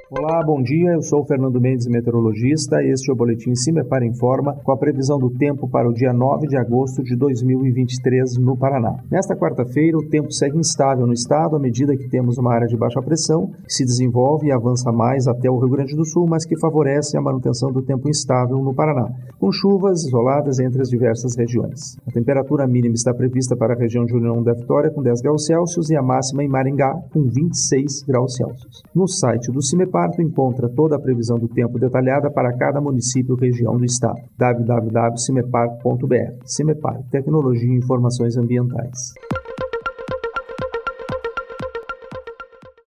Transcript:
Olá, bom dia. Eu sou o Fernando Mendes, meteorologista. Este é o Boletim Cimepar Informa com a previsão do tempo para o dia 9 de agosto de 2023 no Paraná. Nesta quarta-feira, o tempo segue instável no estado à medida que temos uma área de baixa pressão que se desenvolve e avança mais até o Rio Grande do Sul, mas que favorece a manutenção do tempo instável no Paraná, com chuvas isoladas entre as diversas regiões. A temperatura mínima está prevista para a região de União da Vitória com 10 graus Celsius e a máxima em Maringá com 26 graus Celsius. No site do Cimepar, tu encontra toda a previsão do tempo detalhada para cada município e região do estado. www.cimepar.br. Cimepar, Tecnologia e Informações Ambientais.